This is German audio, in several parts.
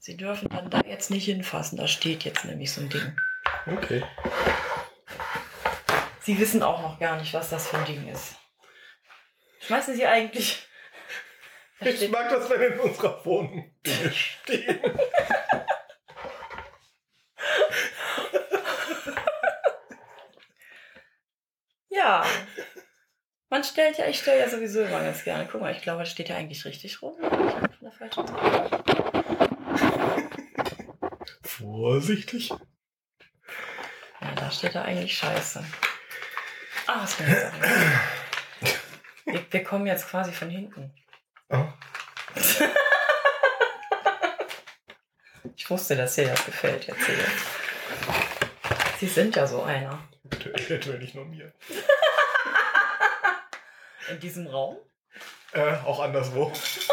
Sie dürfen dann da jetzt nicht hinfassen. Da steht jetzt nämlich so ein Ding. Okay. Sie wissen auch noch gar nicht, was das für ein Ding ist. Schmeißen Sie eigentlich... Ich mag das, wenn in unserer Wohnung Dinge stehen. Ja. Ich stelle ja sowieso immer ganz gerne. Guck mal, ich glaube, das steht ja eigentlich richtig rum. Ich bin auf der falschen Seite. Vorsichtig. Ja, da steht da eigentlich Scheiße. Ah, was mir jetzt auch wir kommen jetzt quasi von hinten. Oh. Ich wusste, dass dir das gefällt, erzähl. Sie sind ja so einer. Eventuell nicht nur mir. In diesem Raum? Auch anderswo.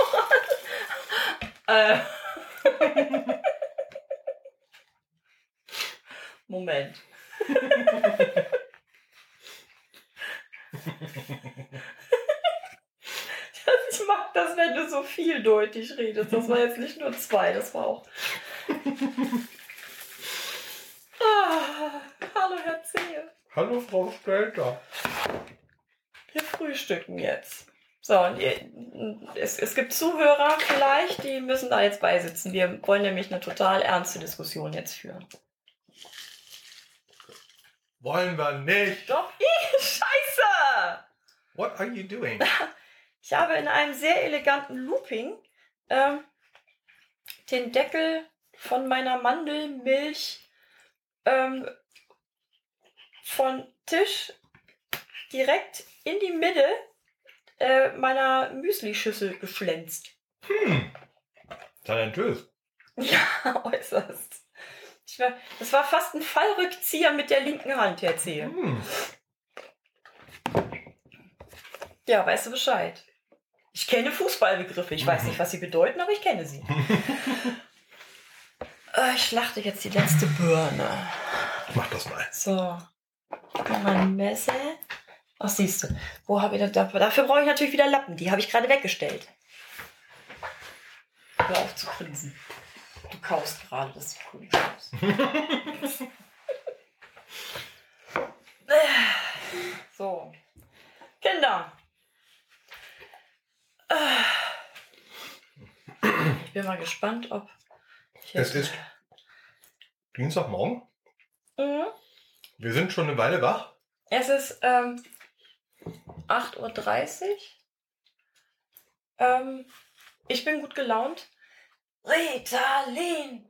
Moment. Ich mag das, wenn du so vieldeutig redest. Das war jetzt nicht nur 2, das war auch... hallo, Herr Zehe. Hallo, Frau Stelter. Wir frühstücken jetzt. So, und es gibt Zuhörer vielleicht, die müssen da jetzt beisitzen. Wir wollen nämlich eine total ernste Diskussion jetzt führen. Wollen wir nicht. Doch, Scheiße! What are you doing? Ich habe in einem sehr eleganten Looping den Deckel von meiner Mandelmilch von Tisch direkt in die Mitte meiner Müslischüssel geschlänzt. Talentös. Ja, äußerst. Das war fast ein Fallrückzieher mit der linken Hand, Herr Zehe. Ja, weißt du Bescheid. Ich kenne Fußballbegriffe. Ich weiß nicht, was sie bedeuten, aber ich kenne sie. Ich schlachte jetzt die letzte Birne. Mach das mal. So. Mein Messer. Ach, siehst du. Wo habe ich das? Dafür brauche ich natürlich wieder Lappen. Die habe ich gerade weggestellt. Hör auf zu grinsen. Du kaust gerade das Kugelschnaps. So. Kinder. Ich bin mal gespannt, ob... Es ist Dienstagmorgen. Mhm. Wir sind schon eine Weile wach. Es ist 8:30 Uhr. Ich bin gut gelaunt. Ritalin!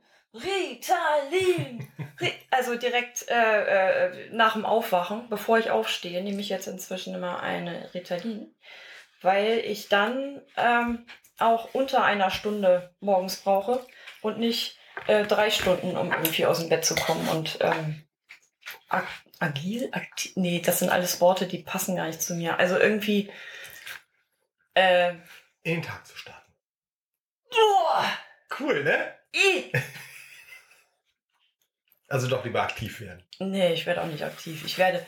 Also direkt nach dem Aufwachen, bevor ich aufstehe, nehme ich jetzt inzwischen immer eine Ritalin, weil ich dann auch unter einer Stunde morgens brauche und nicht 3 Stunden, um irgendwie aus dem Bett zu kommen. Und agil? Nee, das sind alles Worte, die passen gar nicht zu mir. Also irgendwie In den Tag zu starten. Cool, ne? Also doch lieber aktiv werden. Nee, ich werde auch nicht aktiv. Ich werde,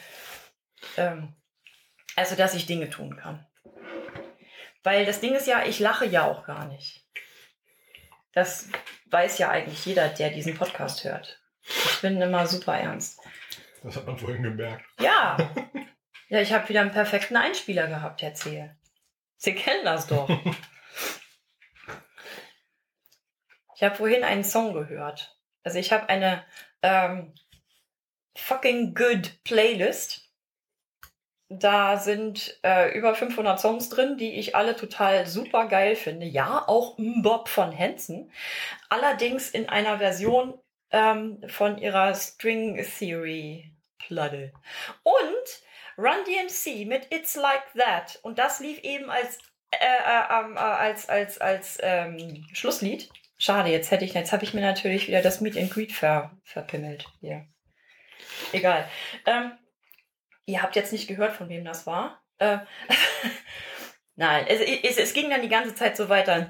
dass ich Dinge tun kann. Weil das Ding ist ja, ich lache ja auch gar nicht. Das weiß ja eigentlich jeder, der diesen Podcast hört. Ich bin immer super ernst. Das hat man vorhin gemerkt. Ja. Ja, ich habe wieder einen perfekten Einspieler gehabt, Herr Zehe. Sie kennen das doch. Ich habe vorhin einen Song gehört. Also ich habe eine fucking good Playlist. Da sind über 500 Songs drin, die ich alle total super geil finde. Ja, auch Mbop von Hanson. Allerdings in einer Version von ihrer String Theory Platte. Und Run DMC mit It's Like That. Und das lief eben als Schlusslied. Schade, jetzt habe ich mir natürlich wieder das Meet and Greet verpimmelt. Hier. Egal. Ihr habt jetzt nicht gehört, von wem das war. Nein, es ging dann die ganze Zeit so weiter.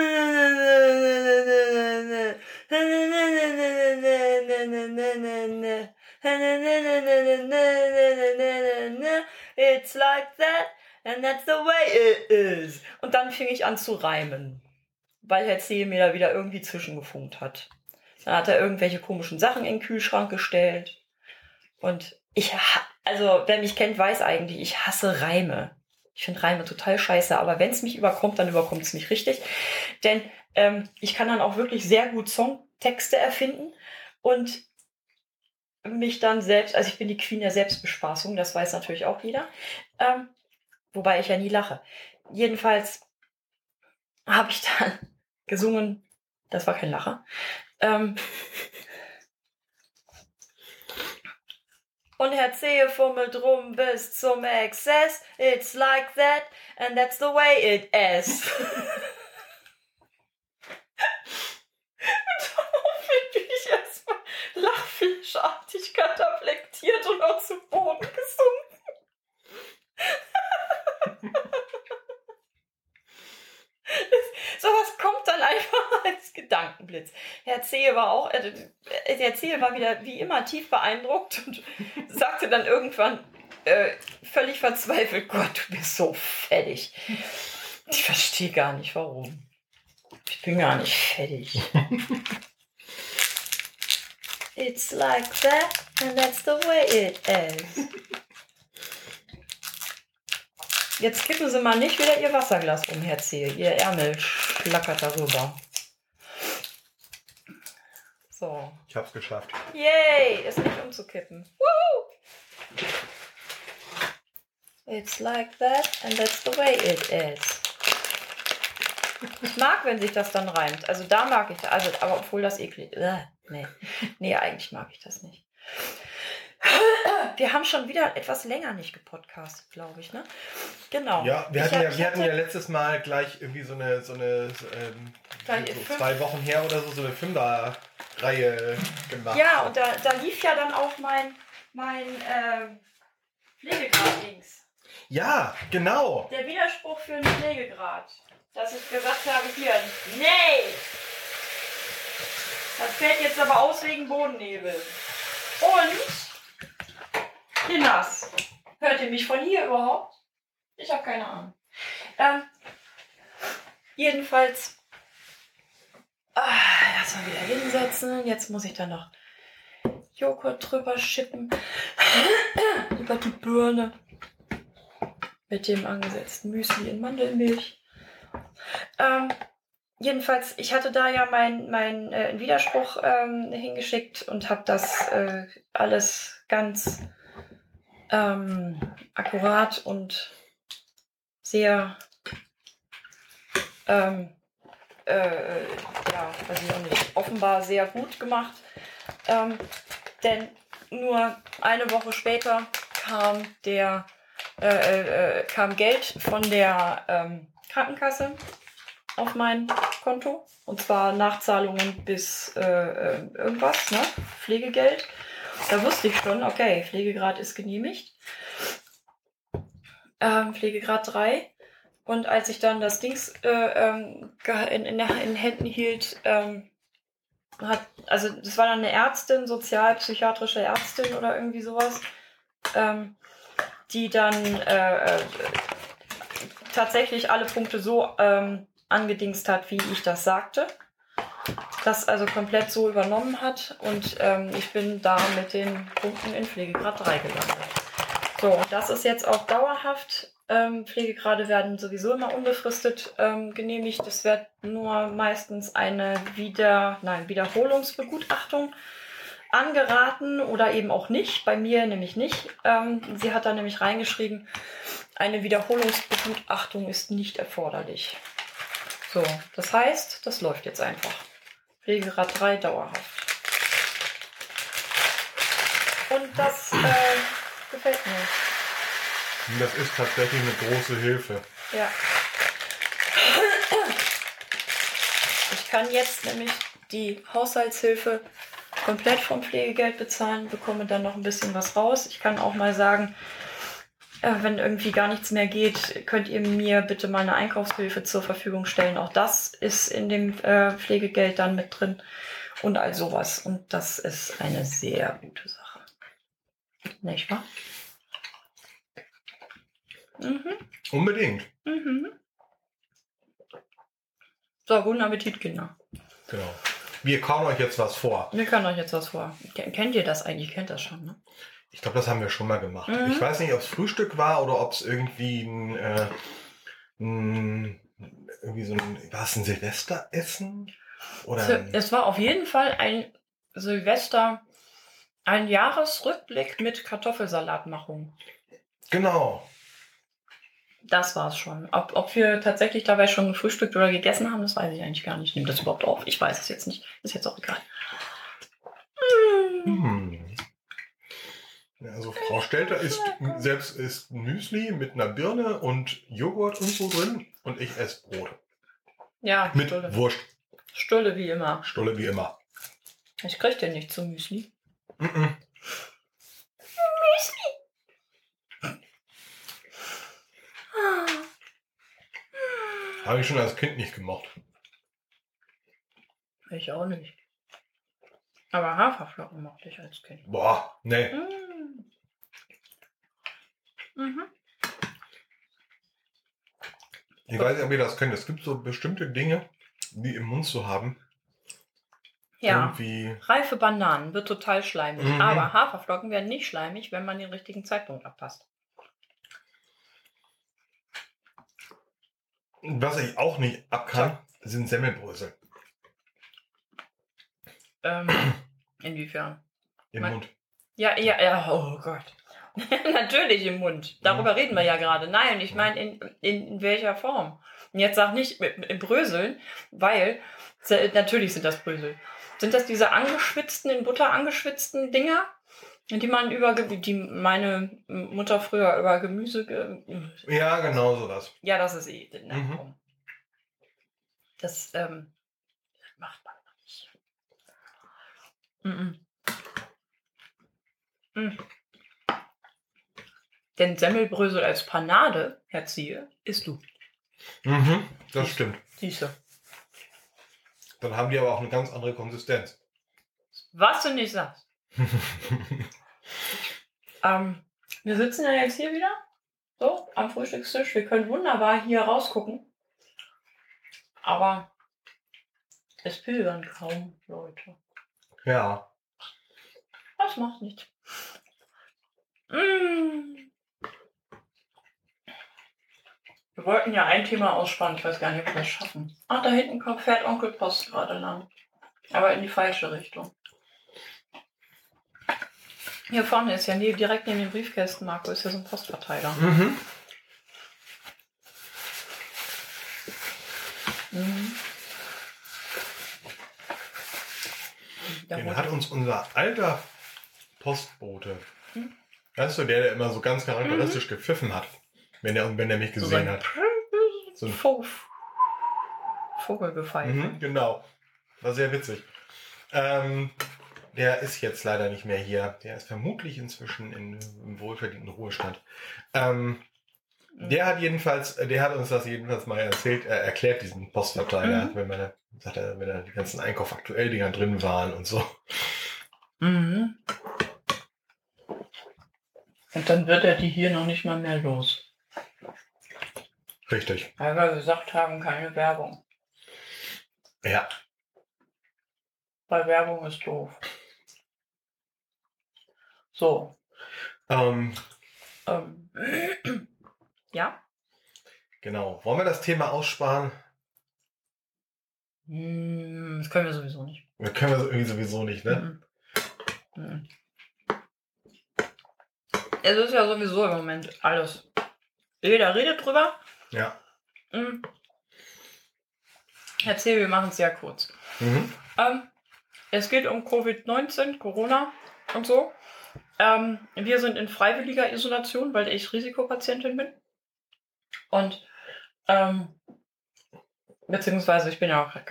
It's like that and that's the way it is. Und dann fing ich an zu reimen. weil Herr C. mir da wieder irgendwie zwischengefunkt hat. Dann hat er irgendwelche komischen Sachen in den Kühlschrank gestellt. Und also wer mich kennt, weiß eigentlich, ich hasse Reime. Ich finde Reime total scheiße, aber wenn es mich überkommt, dann überkommt es mich richtig. Denn ich kann dann auch wirklich sehr gut Songtexte erfinden und mich dann selbst, also ich bin die Queen der Selbstbespaßung, das weiß natürlich auch jeder. Wobei ich ja nie lache. Jedenfalls habe ich dann gesungen, das war kein Lacher. Und Herr C. fummelt rum bis zum Exzess. It's like that and that's the way it is. Daraufhin bin ich erstmal lachfleischartig kataplektiert und auch zu Boden gesunken. Sowas kommt dann einfach als Gedankenblitz. Herr C. war wieder wie immer tief beeindruckt und sagte dann irgendwann völlig verzweifelt, Gott, du bist so fertig. Ich verstehe gar nicht, warum. Ich bin gar nicht fertig. It's like that and that's the way it is. Jetzt kippen Sie mal nicht wieder Ihr Wasserglas um, Herr C. Ihr Ärmel schlackert darüber. So. Ich hab's geschafft. Yay! Ist nicht umzukippen. Woohoo! It's like that and that's the way it is. Ich mag, wenn sich das dann reimt. Also da mag ich, aber obwohl das eklig. Nee, eigentlich mag ich das nicht. Wir haben schon wieder etwas länger nicht gepodcastet, glaube ich, ne? Genau. Ja, wir hatten ja letztes Mal gleich irgendwie so 2 Wochen her oder so eine Fünfer-Reihe gemacht. Ja, und da lief ja dann auch mein Pflegegrad-Dings. Ja, genau. Der Widerspruch für einen Pflegegrad. Dass ich gesagt habe, hier, nee! Das fällt jetzt aber aus wegen Bodennebel. Und Kinders. Hört ihr mich von hier überhaupt? Ich habe keine Ahnung. Jedenfalls erstmal wieder hinsetzen. Jetzt muss ich dann noch Joghurt drüber schippen. Über die Birne. Mit dem angesetzten Müsli in Mandelmilch. Jedenfalls, ich hatte da ja meinen Widerspruch hingeschickt und habe das alles ganz akkurat und sehr weiß ich auch nicht, offenbar sehr gut gemacht. Denn nur eine Woche später kam Geld von der Krankenkasse auf mein Konto. Und zwar Nachzahlungen bis irgendwas, ne? Pflegegeld. Da wusste ich schon, okay, Pflegegrad ist genehmigt. Pflegegrad 3. Und als ich dann das Dings in Händen hielt, also das war dann eine Ärztin, sozialpsychiatrische Ärztin oder irgendwie sowas, die dann tatsächlich alle Punkte so angedingst hat, wie ich das sagte. Das also komplett so übernommen hat und ich bin da mit den Punkten in Pflegegrad 3 gelandet. So, und das ist jetzt auch dauerhaft. Pflegegrade werden sowieso immer unbefristet genehmigt. Es wird nur meistens eine Wiederholungsbegutachtung angeraten oder eben auch nicht. Bei mir nämlich nicht. Sie hat da nämlich reingeschrieben, eine Wiederholungsbegutachtung ist nicht erforderlich. So, das heißt, das läuft jetzt einfach. Pflegegrad 3 dauerhaft. Und das gefällt mir. Das ist tatsächlich eine große Hilfe. Ja. Ich kann jetzt nämlich die Haushaltshilfe komplett vom Pflegegeld bezahlen, bekomme dann noch ein bisschen was raus. Ich kann auch mal sagen, wenn irgendwie gar nichts mehr geht, könnt ihr mir bitte mal eine Einkaufshilfe zur Verfügung stellen. Auch das ist in dem Pflegegeld dann mit drin und all sowas. Und das ist eine sehr gute Sache. Nicht wahr? Mhm. Unbedingt. Mhm. So, guten Appetit, Kinder. Genau. Wir kauen euch jetzt was vor. Wir können euch jetzt was vor. Kennt ihr das eigentlich? Kennt das schon, ne? Ich glaube, das haben wir schon mal gemacht. Ich weiß nicht, ob es Frühstück war oder ob es irgendwie irgendwie so ein, war es ein Silvesteressen? Oder Es war auf jeden Fall ein Silvester, ein Jahresrückblick mit Kartoffelsalatmachung. Genau. Das war's schon. Ob wir tatsächlich dabei schon gefrühstückt oder gegessen haben, das weiß ich eigentlich gar nicht. Nimmt das überhaupt auf? Ich weiß es jetzt nicht. Ist jetzt auch egal. Also Frau Stelter isst Müsli mit einer Birne und Joghurt und so drin und ich esse Brot. Ja, mit Stulle. Wurst. Stulle wie immer. Stulle wie immer. Ich krieg den nicht zum Müsli. Müsli! Habe ich schon als Kind nicht gemocht. Ich auch nicht. Aber Haferflocken mochte ich als Kind. Boah, nee. Ich weiß nicht, ob ihr das kennt. Es gibt so bestimmte Dinge, die im Mund zu haben. Ja, irgendwie reife Bananen wird total schleimig. Aber Haferflocken werden nicht schleimig, wenn man den richtigen Zeitpunkt abpasst. Was ich auch nicht abkann, sind Semmelbrösel. Inwiefern? Im Mund. Ja, oh Gott. Natürlich im Mund. Darüber reden wir ja gerade. Nein, ich meine, in welcher Form? Und jetzt sag nicht im Bröseln, weil natürlich sind das Brösel. Sind das diese angeschwitzten, in Butter angeschwitzten Dinger, die meine Mutter früher über Gemüse... Ja, genau sowas. Ja, das ist das macht man nicht. Denn Semmelbrösel als Panade, Herziehe, isst du. Das stimmt. Siehste. Dann haben die aber auch eine ganz andere Konsistenz. Was du nicht sagst. Wir sitzen ja jetzt hier wieder, so, am Frühstückstisch. Wir können wunderbar hier rausgucken. Aber es pilgern kaum Leute. Ja. Das macht nichts. Wir wollten ja ein Thema ausspannen. Ich weiß gar nicht, ob wir das schaffen. Ach, da hinten fährt Onkel Post gerade lang. Aber in die falsche Richtung. Hier vorne ist ja direkt neben den Briefkästen, Marco, ist ja so ein Postverteiler. Den hat uns unser alter Postbote, weißt du, der immer so ganz charakteristisch gepfiffen hat, wenn er mich gesehen hat. So ein Vogelgepfeife. Genau. War sehr witzig. Der ist jetzt leider nicht mehr hier. Der ist vermutlich inzwischen im wohlverdienten Ruhestand. Der hat uns das jedenfalls mal erklärt, diesen Postverteiler, wenn da die ganzen Einkauf aktuell Dinger drin waren und so. Und dann wird er die hier noch nicht mal mehr los. Richtig. Weil wir gesagt haben, keine Werbung. Ja. Weil Werbung ist doof. So. Ja? Genau. Wollen wir das Thema aussparen? Das können wir sowieso nicht. Das können wir irgendwie sowieso nicht, ne? Es ist ja sowieso im Moment alles. Jeder redet drüber. Ja. Erzähl, wir machen es sehr kurz. Es geht um Covid-19, Corona und so. Wir sind in freiwilliger Isolation, weil ich Risikopatientin bin. Und beziehungsweise ich bin ja auch,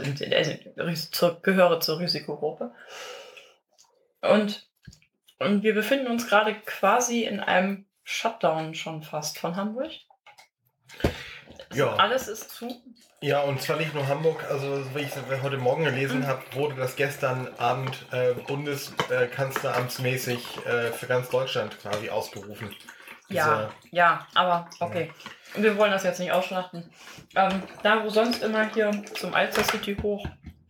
gehöre zur Risikogruppe. Und wir befinden uns gerade quasi in einem Shutdown schon fast von Hamburg. Ja. Alles ist zu. Ja, und zwar nicht nur Hamburg, also wie ich heute Morgen gelesen habe, wurde das gestern Abend bundeskanzleramtsmäßig für ganz Deutschland quasi ausgerufen. Ja, aber okay. Wir wollen das jetzt nicht ausschlachten. Da, wo sonst immer hier zum Alster City hoch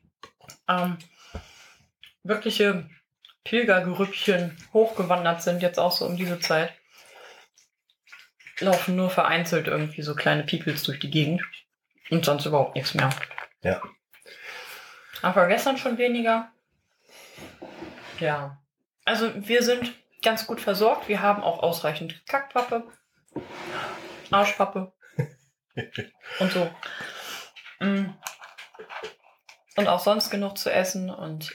wirkliche Pilgergrüppchen hochgewandert sind, jetzt auch so um diese Zeit, laufen nur vereinzelt irgendwie so kleine Peoples durch die Gegend und sonst überhaupt nichts mehr. Ja. Aber gestern schon weniger. Ja. Also wir sind ganz gut versorgt. Wir haben auch ausreichend Kackpappe, Arschpappe und so. Und auch sonst genug zu essen. Und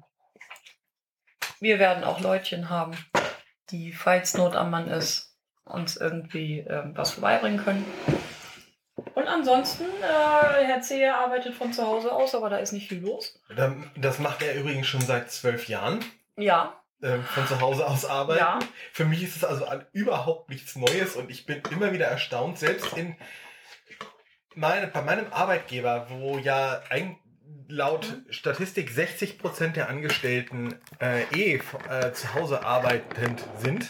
wir werden auch Leutchen haben, die, falls Not am Mann ist, uns irgendwie was vorbeibringen können. Und ansonsten, Herr Zehe arbeitet von zu Hause aus, aber da ist nicht viel los. Das macht er übrigens schon seit 12 Jahren. Ja. Von zu Hause aus arbeiten. Ja. Für mich ist es also überhaupt nichts Neues und ich bin immer wieder erstaunt, selbst bei meinem Arbeitgeber, wo ja laut Statistik 60% der Angestellten zu Hause arbeitend sind,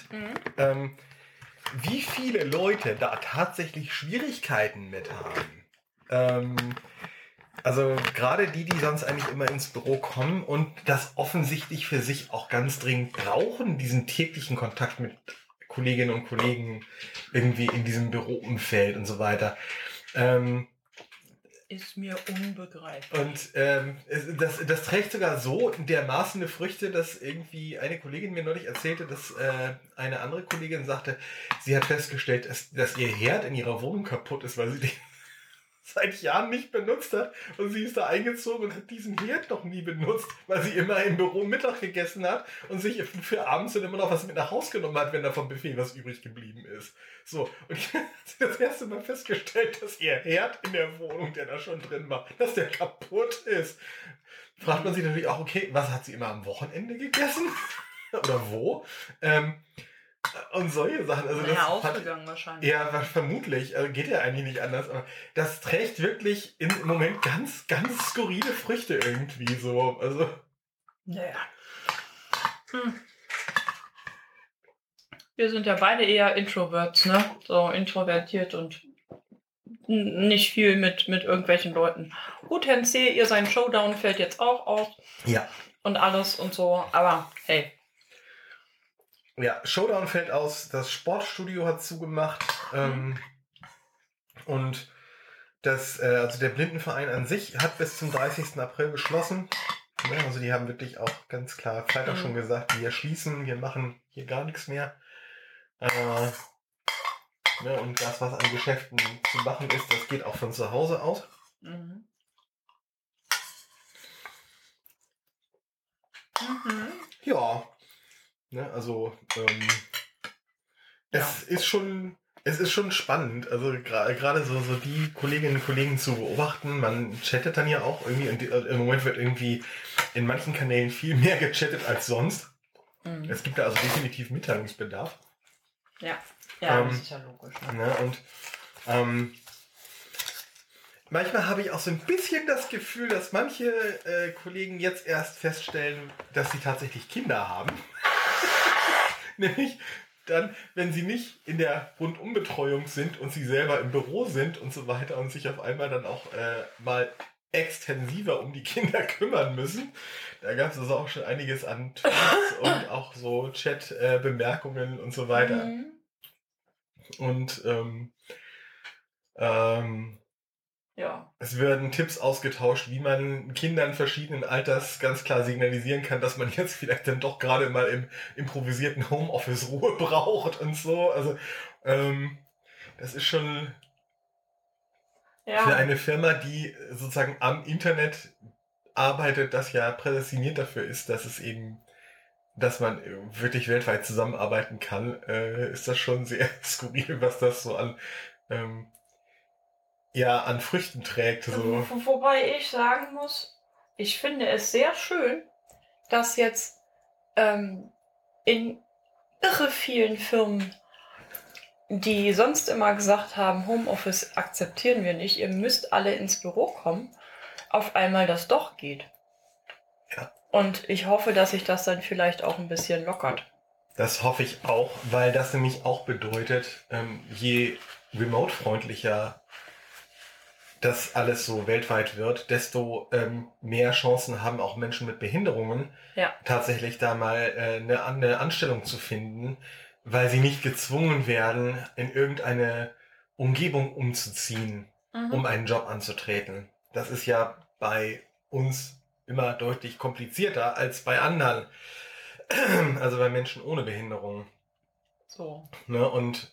wie viele Leute da tatsächlich Schwierigkeiten mit haben. Also gerade die sonst eigentlich immer ins Büro kommen und das offensichtlich für sich auch ganz dringend brauchen, diesen täglichen Kontakt mit Kolleginnen und Kollegen irgendwie in diesem Büroumfeld und so weiter. Ist mir unbegreiflich. Und das trägt sogar so dermaßen Früchte, dass irgendwie eine Kollegin mir neulich erzählte, dass eine andere Kollegin sagte, sie hat festgestellt, dass ihr Herd in ihrer Wohnung kaputt ist, weil sie den seit Jahren nicht benutzt hat und sie ist da eingezogen und hat diesen Herd noch nie benutzt, weil sie immer im Büro Mittag gegessen hat und sich für abends dann immer noch was mit nach Hause genommen hat, wenn da vom Buffet was übrig geblieben ist. So, und ich habe das erste Mal festgestellt, dass ihr Herd in der Wohnung, der da schon drin war, dass der kaputt ist. Fragt man sich natürlich auch, okay, was hat sie immer am Wochenende gegessen? Oder wo? Und solche Sachen. Also ja, ausgegangen wahrscheinlich. Ja, vermutlich. Also geht ja eigentlich nicht anders. Aber das trägt wirklich im Moment ganz, ganz skurrile Früchte irgendwie so. Also. Naja. Wir sind ja beide eher Introverts, ne? So introvertiert und nicht viel mit irgendwelchen Leuten. Gut, Herrn C., ihr sein Showdown fällt jetzt auch aus. Ja. Und alles und so. Aber hey. Ja, Showdown fällt aus, das Sportstudio hat zugemacht und also der Blindenverein an sich hat bis zum 30. April geschlossen. Ja, also die haben wirklich auch ganz klar Freitag schon gesagt, wir schließen, wir machen hier gar nichts mehr. Und das, was an Geschäften zu machen ist, das geht auch von zu Hause aus. Ja. Ne, also es ist schon spannend, also gerade so die Kolleginnen und Kollegen zu beobachten. Man chattet dann ja auch irgendwie und im Moment wird irgendwie in manchen Kanälen viel mehr gechattet als sonst. Es gibt da also definitiv Mitteilungsbedarf. Ja, das ist ja logisch. Ne, und manchmal habe ich auch so ein bisschen das Gefühl, dass manche Kollegen jetzt erst feststellen, dass sie tatsächlich Kinder haben. Nämlich dann, wenn sie nicht in der Rundumbetreuung sind und sie selber im Büro sind und so weiter und sich auf einmal dann auch mal extensiver um die Kinder kümmern müssen. Da gab es also auch schon einiges an Tweets und auch so Chat-Bemerkungen und so weiter. Und ja. Es werden Tipps ausgetauscht, wie man Kindern verschiedenen Alters ganz klar signalisieren kann, dass man jetzt vielleicht dann doch gerade mal im improvisierten Homeoffice Ruhe braucht und so. Also das ist schon für eine Firma, die sozusagen am Internet arbeitet, das ja prädestiniert dafür ist, dass man wirklich weltweit zusammenarbeiten kann, ist das schon sehr skurril, was das so an Früchten trägt. So. Wobei ich sagen muss, ich finde es sehr schön, dass jetzt in irre vielen Firmen, die sonst immer gesagt haben, Homeoffice akzeptieren wir nicht, ihr müsst alle ins Büro kommen, auf einmal das doch geht. Ja. Und ich hoffe, dass sich das dann vielleicht auch ein bisschen lockert. Das hoffe ich auch, weil das nämlich auch bedeutet, je remote-freundlicher das alles so weltweit wird, desto mehr Chancen haben auch Menschen mit Behinderungen, Ja. tatsächlich da mal eine Anstellung zu finden, weil sie nicht gezwungen werden, in irgendeine Umgebung umzuziehen, um einen Job anzutreten. Das ist ja bei uns immer deutlich komplizierter als bei anderen, also bei Menschen ohne Behinderung. So. Ne? Und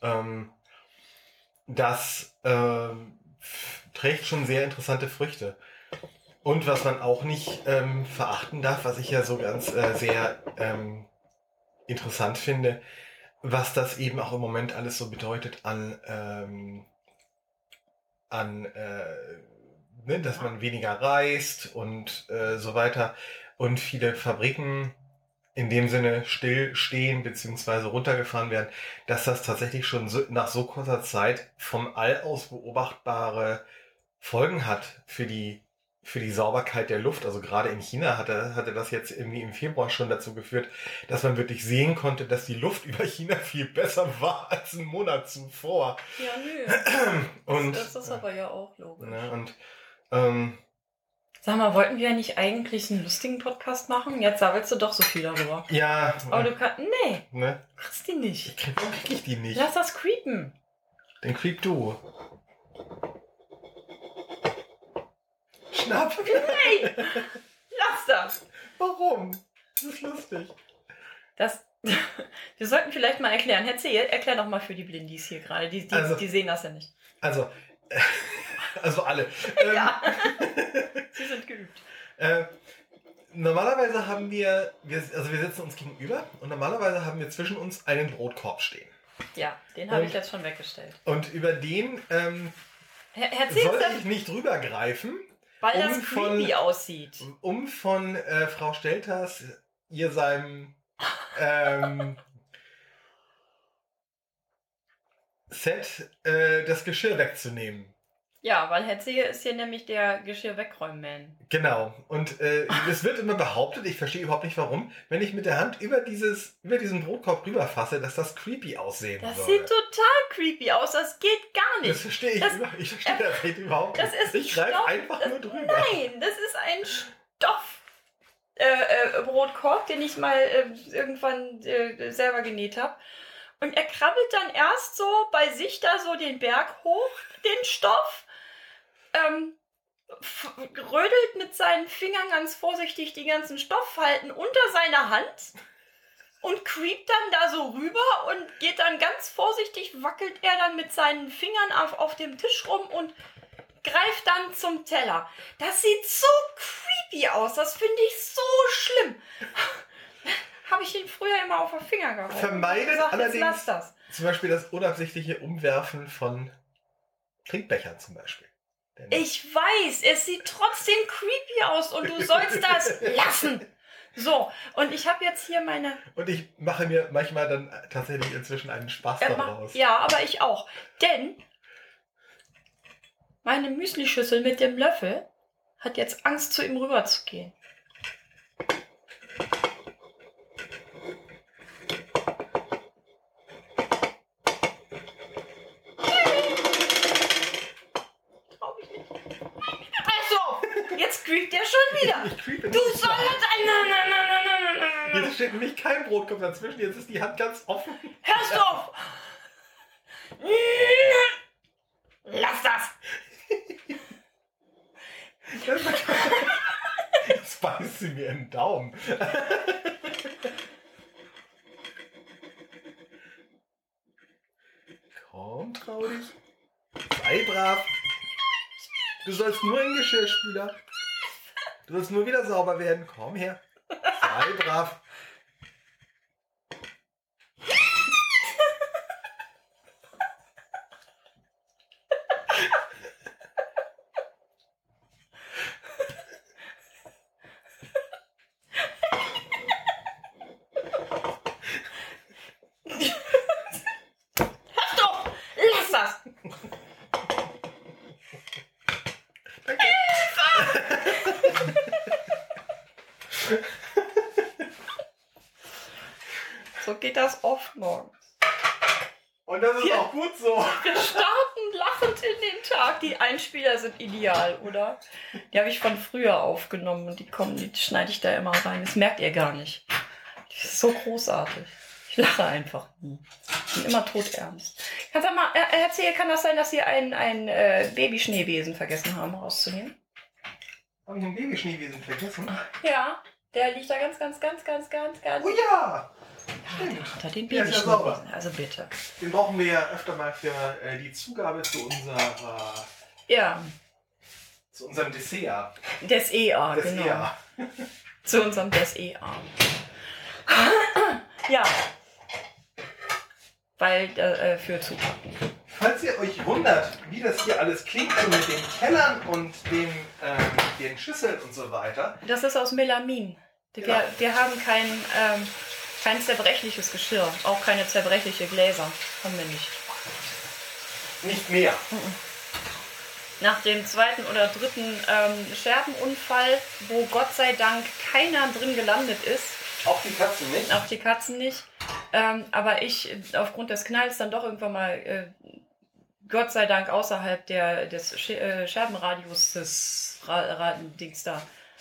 das trägt schon sehr interessante Früchte. Und was man auch nicht verachten darf, was ich ja so ganz sehr interessant finde, was das eben auch im Moment alles so bedeutet ne, dass man weniger reist und so weiter und viele Fabriken in dem Sinne stillstehen bzw. runtergefahren werden, dass das tatsächlich schon so, nach so kurzer Zeit vom All aus beobachtbare Folgen hat für die Sauberkeit der Luft. Also gerade in China hatte das jetzt irgendwie im Februar schon dazu geführt, dass man wirklich sehen konnte, dass die Luft über China viel besser war als einen Monat zuvor. Ja, nö. Und, das ist aber ja auch logisch. Ne, und sag mal, wollten wir nicht eigentlich einen lustigen Podcast machen? Jetzt sammelst du doch so viel darüber. ja. Aber du kannst. Nee, Ne? kriegst die nicht. Ich krieg die nicht. Lass das creepen. Den creep du. Schnapp. Nein! Lass das! Warum? Das ist lustig. Wir sollten vielleicht mal erklären. Erklär doch mal für die Blindis hier gerade. Die sehen das ja nicht. Also alle. Ja. Sie sind geübt. Normalerweise haben wir sitzen uns gegenüber und normalerweise haben wir zwischen uns einen Brotkorb stehen. Ja, den habe ich jetzt schon weggestellt. Und über den soll ich nicht drüber greifen. Weil das creepy aussieht. Um von Frau Stelters seinem Set das Geschirr wegzunehmen. Ja, weil Herr Zehe ist hier nämlich der Geschirr-Wegräumen-Man. Genau. Und es wird immer behauptet, ich verstehe überhaupt nicht warum, wenn ich mit der Hand über diesen Brotkorb rüberfasse, dass das creepy aussehen soll. Das sieht total creepy aus, das geht gar nicht. Das verstehe ich. Ich verstehe das überhaupt nicht. Das ist ich greife einfach nur drüber. Nein, das ist ein Stoff-Brotkorb, den ich mal irgendwann selber genäht habe. Und er krabbelt dann erst so bei sich da so den Berg hoch, den Stoff, rödelt mit seinen Fingern ganz vorsichtig die ganzen Stofffalten unter seiner Hand und creept dann da so rüber und geht dann ganz vorsichtig, wackelt er dann mit seinen Fingern auf dem Tisch rum und greift dann zum Teller. Das sieht so creepy aus, das finde ich so schlimm. Habe ich ihn früher immer auf den Finger gehauen. Vermeidet allerdings lass das. Zum Beispiel das unabsichtliche Umwerfen von Trinkbechern zum Beispiel. Ich weiß, es sieht trotzdem creepy aus und du sollst das lassen. So, und ich habe jetzt hier meine... Und ich mache mir manchmal dann tatsächlich inzwischen einen Spaß daraus. Ja, aber ich auch. Denn meine Müslischüssel mit dem Löffel hat jetzt Angst, zu ihm rüber zu gehen. Jetzt creept der schon wieder. Ich creepe Du sollst... Jetzt steht nämlich kein Brotkorb dazwischen, jetzt ist die Hand ganz offen. Hörst du auf! Lass das! Jetzt beißt sie mir in den Daumen. Komm, trau dich. Sei brav. Du sollst nur in den Geschirrspüler. Du sollst nur wieder sauber werden. Komm her. Sei brav. Hörst du auf! Lass das! So geht das oft morgens. Und das ist auch gut so. Wir starten lachend in den Tag. Die Einspieler sind ideal, oder? Die habe ich von früher aufgenommen und die schneide ich da immer rein. Das merkt ihr gar nicht. Das ist so großartig. Ich lache einfach nie. Ich bin immer todernst. Kannst du mal erzählen, kann das sein, dass Sie ein Babyschneewesen vergessen haben rauszunehmen? Habe ich ein Babyschneewesen vergessen? Ja, der liegt da ganz. Oh ja! Stimmt. Unter den Der ist ja sauber. Babyschneewesen. Also bitte. Den brauchen wir ja öfter mal für die Zugabe zu Ja, unserem Dessert. des EA, Das genau. eher. Zu unserem des EA. Ja. Weil für Zutaten. Falls ihr euch wundert, wie das hier alles klingt, so mit den Tellern und den Schüsseln und so weiter. Das ist aus Melamin. Genau. Wir haben kein zerbrechliches Geschirr, auch keine zerbrechliche Gläser. Haben wir nicht. Nicht mehr. Nach dem zweiten oder dritten Scherbenunfall, wo Gott sei Dank keiner drin gelandet ist, Auch die Katzen nicht? auch die Katzen nicht, aber ich aufgrund des Knalls dann doch irgendwann mal, Gott sei Dank außerhalb des Scherbenradius des Dings da,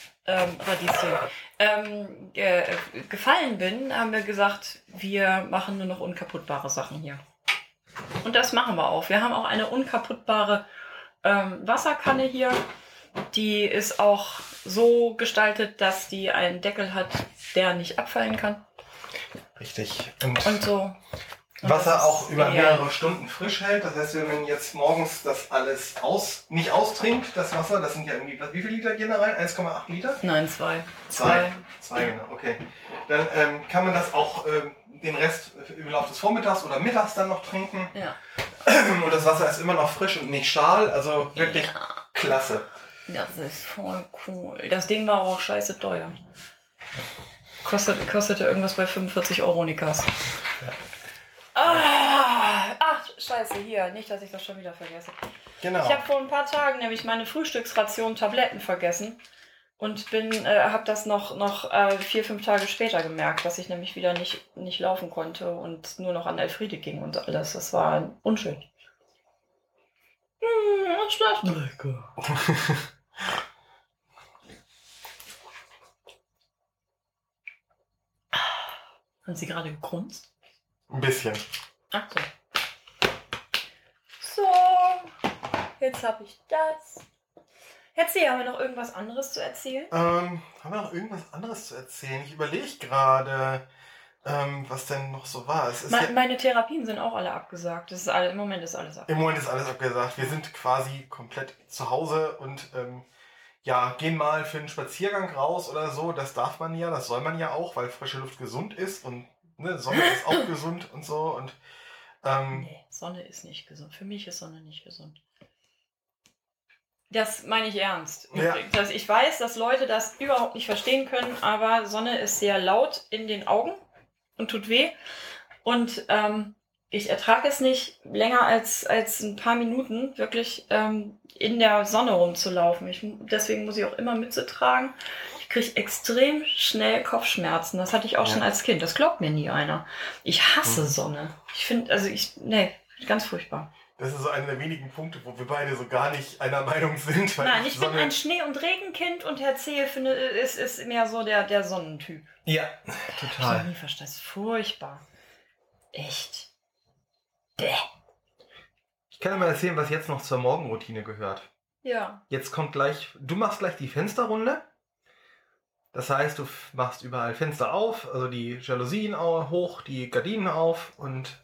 gefallen bin, haben wir gesagt, wir machen nur noch unkaputtbare Sachen hier. Und das machen wir auch. Wir haben auch eine unkaputtbare Wasserkanne hier. Die ist auch so gestaltet, dass die einen Deckel hat, der nicht abfallen kann. Richtig. Und so. Und Wasser das ist auch über genial. mehrere Stunden frisch hält. Das heißt, wenn man jetzt morgens das alles nicht austrinkt, das Wasser, das sind ja irgendwie, wie viel Liter gehen da rein? 1,8 Liter? Nein, zwei. Zwei, genau, okay. Dann kann man das auch den Rest im Laufe des Vormittags oder Mittags dann noch trinken. Ja. Und das Wasser ist immer noch frisch und nicht schal, also wirklich klasse. Das ist voll cool. Das Ding war auch scheiße teuer. Kostete irgendwas bei 45 Euro Nikas. Ja. Ach, scheiße, hier. Nicht, dass ich das schon wieder vergesse. Genau. Ich habe vor ein paar Tagen nämlich meine Frühstücksration Tabletten vergessen. Und habe das noch 4-5 Tage später gemerkt, dass ich nämlich wieder nicht laufen konnte und nur noch an Elfriede ging und alles. Das war unschön. Das schmeckt lecker. Haben Sie gerade gekrummt? Ein bisschen. Ach so. So, jetzt habe ich das. Hetzi, haben wir noch irgendwas anderes zu erzählen? Haben wir noch irgendwas anderes zu erzählen? Ich überlege gerade, was denn noch so war. Es ist Meine Therapien sind auch alle abgesagt. Im Moment ist alles abgesagt. im Moment ist alles abgesagt. Wir sind quasi komplett zu Hause und gehen mal für einen Spaziergang raus oder so. Das darf man ja, das soll man ja auch, weil frische Luft gesund ist und Sonne ist auch gesund und so. Und Nee, Sonne ist nicht gesund. Für mich ist Sonne nicht gesund. Das meine ich ernst. Ja. Ich weiß, dass Leute das überhaupt nicht verstehen können, aber Sonne ist sehr laut in den Augen und tut weh. Und ich ertrage es nicht, länger als ein paar Minuten wirklich in der Sonne rumzulaufen. Deswegen muss ich auch immer Mütze tragen. Ich kriege extrem schnell Kopfschmerzen. Das hatte ich auch schon als Kind. Das glaubt mir nie einer. Ich hasse Sonne. Ich finde, ganz furchtbar. das ist so einer der wenigen Punkte, wo wir beide so gar nicht einer Meinung sind. Weil Nein, ich bin ein Schnee- und Regenkind und Herr Zehe ist mehr so der Sonnentyp. Ja, Ich total. habe nie verstanden. Das ist furchtbar. Echt. Bäh. Ich kann dir mal erzählen, was jetzt noch zur Morgenroutine gehört. Ja. Jetzt kommt du machst gleich die Fensterrunde. Das heißt, du machst überall Fenster auf, also die Jalousien hoch, die Gardinen auf und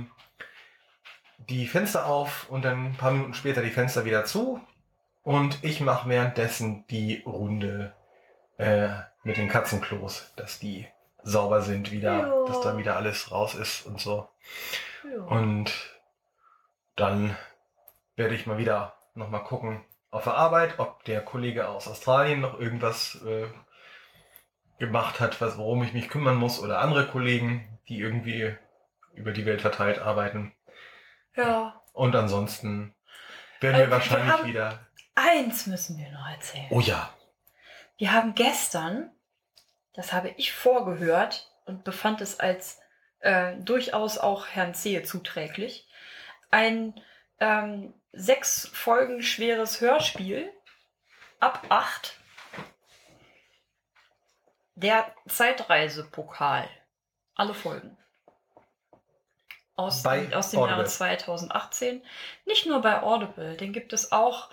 die Fenster auf und dann ein paar Minuten später die Fenster wieder zu. Und ich mache währenddessen die Runde mit den Katzenklos, dass die sauber sind wieder, Ja. dass da wieder alles raus ist und so. Ja. Und dann werde ich mal wieder nochmal gucken auf der Arbeit, ob der Kollege aus Australien noch irgendwas gemacht hat, worum ich mich kümmern muss, oder andere Kollegen, die irgendwie über die Welt verteilt arbeiten. Ja. Und ansonsten werden wir wahrscheinlich wieder... Eins müssen wir noch erzählen. Oh ja. Wir haben gestern, das habe ich vorgehört und befand es als durchaus auch Herrn Zehe zuträglich. Ein 6 Folgen schweres Hörspiel ab 8. Der Zeitreisepokal. Alle Folgen. Aus dem Jahre 2018. Nicht nur bei Audible, den gibt es auch,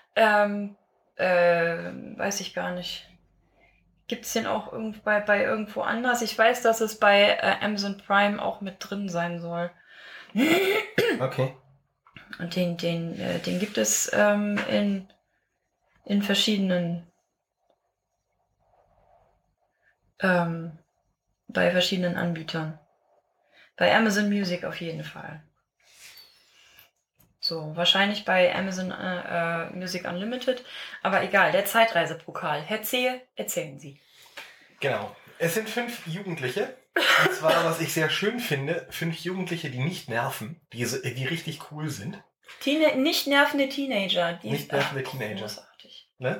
weiß ich gar nicht. Gibt es den auch bei irgendwo anders? Ich weiß, dass es bei Amazon Prime auch mit drin sein soll. Okay. Und den gibt es in verschiedenen bei verschiedenen Anbietern. Bei Amazon Music auf jeden Fall. So, wahrscheinlich bei Amazon Music Unlimited. Aber egal, der Zeitreisepokal. Herr Zehe, erzählen Sie. Genau. Es sind 5 Jugendliche. Und zwar, was ich sehr schön finde, 5 Jugendliche, die nicht nerven, die richtig cool sind. Nicht nervende Teenager. Nicht nervende Teenager. Großartig. Ne?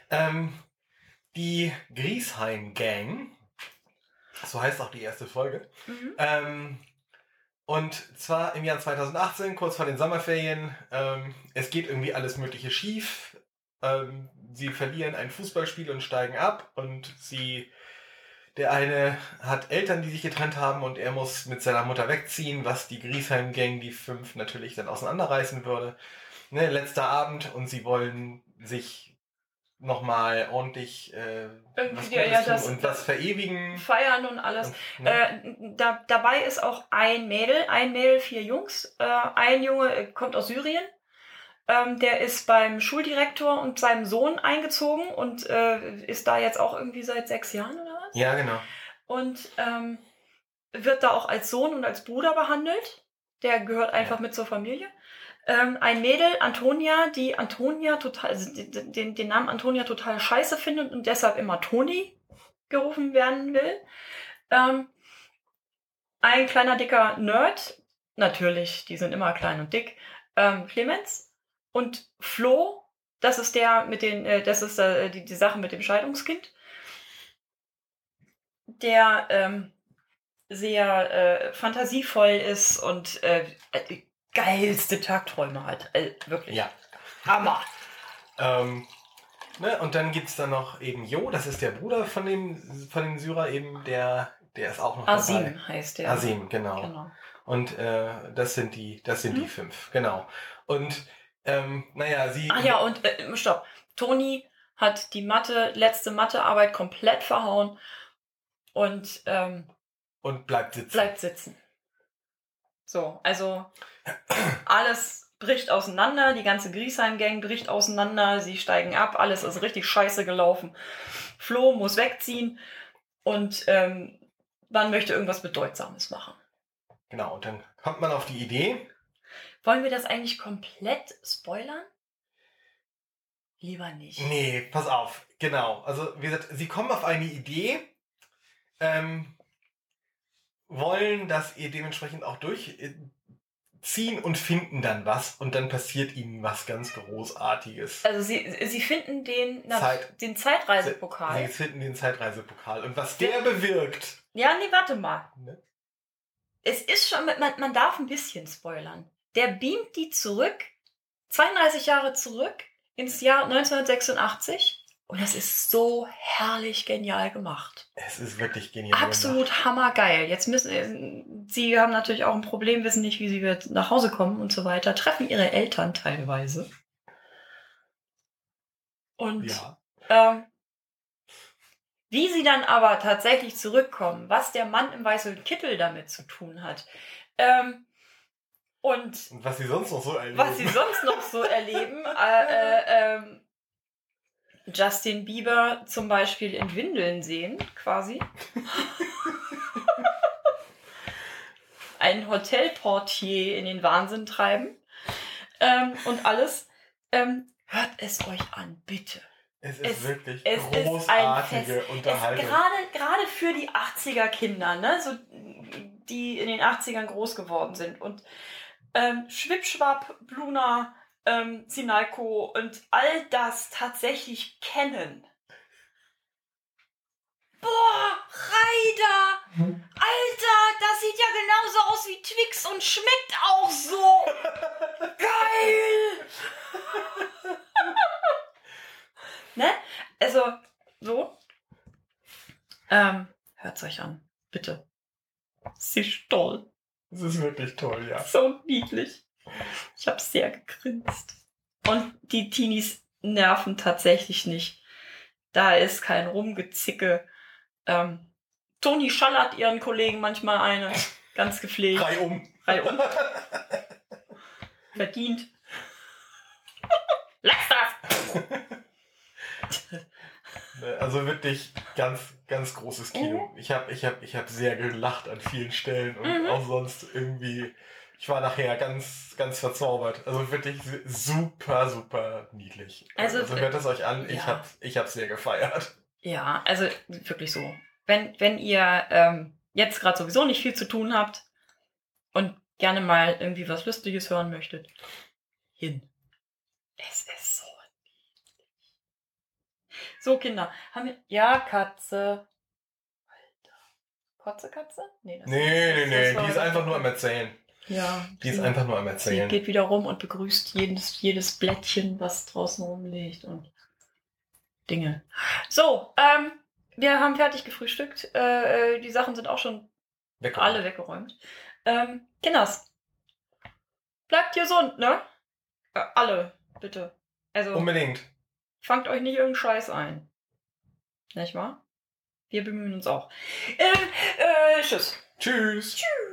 Die Griesheim Gang. So heißt auch die erste Folge. Mhm. Und zwar im Jahr 2018, kurz vor den Sommerferien. Es geht irgendwie alles Mögliche schief. Sie verlieren ein Fußballspiel und steigen ab. Und der eine hat Eltern, die sich getrennt haben. Und er muss mit seiner Mutter wegziehen, was die Griesheim Gang, die 5, natürlich dann auseinanderreißen würde. Ne, letzter Abend und sie wollen sich nochmal ordentlich was Gutes tun und was verewigen. Feiern und alles. Und, dabei ist auch ein Mädel, 4 Jungs. Ein Junge kommt aus Syrien. Der ist beim Schuldirektor und seinem Sohn eingezogen und ist da jetzt auch irgendwie seit 6 Jahren oder was? Ja, genau. Und wird da auch als Sohn und als Bruder behandelt. Der gehört einfach mit zur Familie. Ein Mädel, Antonia, die Antonia total, also den Namen Antonia total scheiße findet und deshalb immer Toni gerufen werden will. Ein kleiner dicker Nerd, natürlich, die sind immer klein und dick, Clemens. Und Flo, das ist der mit den, das ist die Sache mit dem Scheidungskind. Der sehr fantasievoll ist und geilste Tagträume hat. Wirklich. Ja. Hammer. Ne, und dann gibt es dann noch eben Jo, das ist der Bruder von dem Syrer eben, der ist auch noch Asim dabei. heißt der. Asim, genau. Und das sind die 5, genau. Und naja, stopp. Toni hat die letzte Mathearbeit komplett verhauen und bleibt sitzen. So, also alles bricht auseinander, die ganze Griesheim-Gang bricht auseinander, sie steigen ab, alles ist richtig scheiße gelaufen. Flo muss wegziehen und man möchte irgendwas Bedeutsames machen. Genau, und dann kommt man auf die Idee. Wollen wir das eigentlich komplett spoilern? Lieber nicht. Nee, pass auf, genau. Also, wie gesagt, sie kommen auf eine Idee, wollen das ihr dementsprechend auch durchziehen und finden dann was und dann passiert ihnen was ganz Großartiges. Also sie finden den Zeitreisepokal. Sie finden den Zeitreisepokal und was der bewirkt. Ja, nee, warte mal. Ne? Es ist schon, man darf ein bisschen spoilern. Der beamt die zurück, 32 Jahre zurück, ins Jahr 1986. Und das ist so herrlich genial gemacht. Es ist wirklich genial Absolut gemacht. Hammergeil. Jetzt sie haben natürlich auch ein Problem, wissen nicht, wie sie wieder nach Hause kommen und so weiter, treffen ihre Eltern teilweise. Und wie sie dann aber tatsächlich zurückkommen, was der Mann im weißen Kittel damit zu tun hat. Und was sie sonst noch so erleben. Justin Bieber zum Beispiel in Windeln sehen, quasi. Ein Hotelportier in den Wahnsinn treiben. Und alles. Hört es euch an, bitte. Es ist wirklich großartige Unterhaltung. Gerade für die 80er Kinder, ne? So, die in den 80ern groß geworden sind. Und Schwipschwapp, Bluna, Sinalco und all das tatsächlich kennen. Boah, Reider! Alter, das sieht ja Hört's euch an. Bitte. Sie ist toll. Das ist wirklich toll, ja. So niedlich. Ich habe sehr gegrinst. Und die Teenies nerven tatsächlich nicht. Da ist kein Rumgezicke. Toni schallert ihren Kollegen manchmal eine. Ganz gepflegt. Reihum. Verdient. Lass das! Also wirklich ganz, ganz großes Kino. Ich hab sehr gelacht an vielen Stellen und auch sonst irgendwie. Ich war nachher ganz, ganz verzaubert. Also wirklich super, super niedlich. Also hört es euch an. Ja. Ich hab's sehr gefeiert. Ja, also wirklich so. Wenn ihr jetzt gerade sowieso nicht viel zu tun habt und gerne mal irgendwie was Lustiges hören möchtet, hin. Es ist so niedlich. So, Kinder, haben wir... Ja, Katze. Alter. Katze? Nee, Die ist einfach nur am Erzählen. Ja. Die ist einfach nur am Erzählen. Sie geht wieder rum und begrüßt jedes Blättchen, was draußen rumliegt und Dinge. So, wir haben fertig gefrühstückt. Die Sachen sind auch schon alle weggeräumt. Kinders, bleibt gesund, ne? Alle, bitte. Also, unbedingt. Fangt euch nicht irgendeinen Scheiß ein. Nicht wahr? Wir bemühen uns auch. Tschüss. Tschüss. Tschüss.